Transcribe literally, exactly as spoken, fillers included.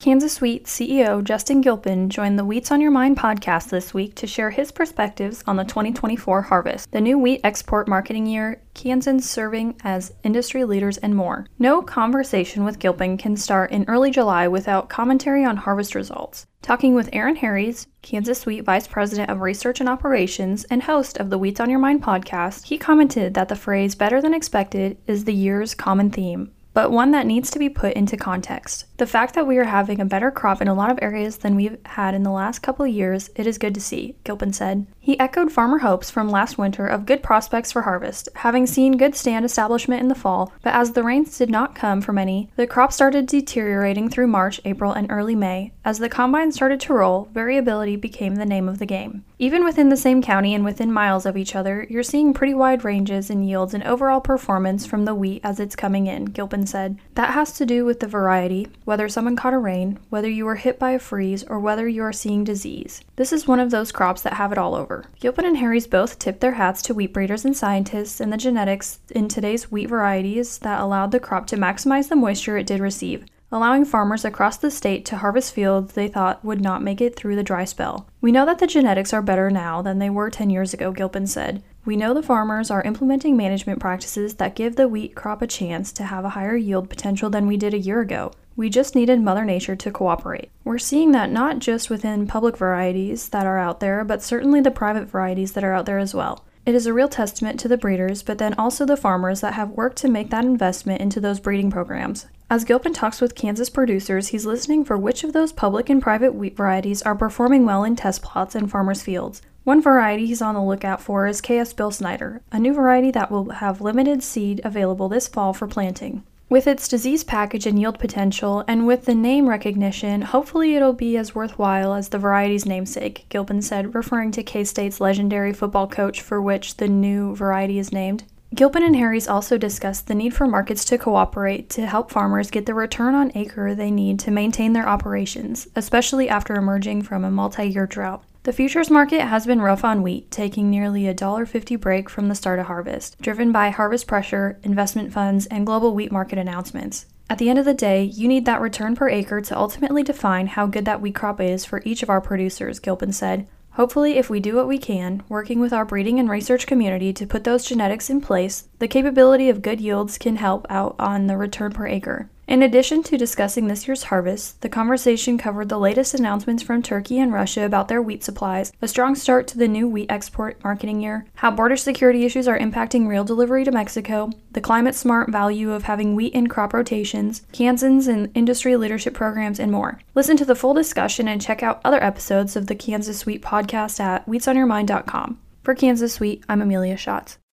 Kansas Wheat C E O Justin Gilpin joined the Wheats on Your Mind podcast this week to share his perspectives on the twenty twenty-four harvest, the new wheat export marketing year, Kansans serving as industry leaders, and more. No conversation with Gilpin can start in early July without commentary on harvest results. Talking with Aaron Harries, Kansas Wheat Vice President of Research and Operations and host of the Wheats on Your Mind podcast, he commented that the phrase better than expected is the year's common theme, but one that needs to be put into context. The fact that we are having a better crop in a lot of areas than we've had in the last couple of years, it is good to see, Gilpin said. He echoed farmer hopes from last winter of good prospects for harvest, having seen good stand establishment in the fall, but as the rains did not come for many, the crop started deteriorating through March, April, and early May. As the combine started to roll, variability became the name of the game. Even within the same county and within miles of each other, you're seeing pretty wide ranges in yields and overall performance from the wheat as it's coming in, Gilpin said. That has to do with the variety, whether someone caught a rain, whether you were hit by a freeze, or whether you are seeing disease. This is one of those crops that have it all over. Gilpin and Harries both tipped their hats to wheat breeders and scientists and the genetics in today's wheat varieties that allowed the crop to maximize the moisture it did receive, allowing farmers across the state to harvest fields they thought would not make it through the dry spell. We know that the genetics are better now than they were ten years ago, Gilpin said. We know the farmers are implementing management practices that give the wheat crop a chance to have a higher yield potential than we did a year ago. We just needed Mother Nature to cooperate. We're seeing that not just within public varieties that are out there, but certainly the private varieties that are out there as well. It is a real testament to the breeders, but then also the farmers that have worked to make that investment into those breeding programs. As Gilpin talks with Kansas producers, he's listening for which of those public and private wheat varieties are performing well in test plots and farmers' fields. One variety he's on the lookout for is K S Bill Snyder, a new variety that will have limited seed available this fall for planting. With its disease package and yield potential, and with the name recognition, hopefully it'll be as worthwhile as the variety's namesake, Gilpin said, referring to K-State's legendary football coach for which the new variety is named. Gilpin and Harries also discussed the need for markets to cooperate to help farmers get the return on acre they need to maintain their operations, especially after emerging from a multi-year drought. The futures market has been rough on wheat, taking nearly a one dollar fifty break from the start of harvest, driven by harvest pressure, investment funds, and global wheat market announcements. At the end of the day, you need that return per acre to ultimately define how good that wheat crop is for each of our producers, Gilpin said. Hopefully, if we do what we can, working with our breeding and research community to put those genetics in place, the capability of good yields can help out on the return per acre. In addition to discussing this year's harvest, the conversation covered the latest announcements from Turkey and Russia about their wheat supplies, a strong start to the new wheat export marketing year, how border security issues are impacting rail delivery to Mexico, the climate-smart value of having wheat in crop rotations, Kansans and industry leadership programs, and more. Listen to the full discussion and check out other episodes of the Kansas Wheat podcast at wheats on your mind dot com. For Kansas Wheat, I'm Amelia Schatz.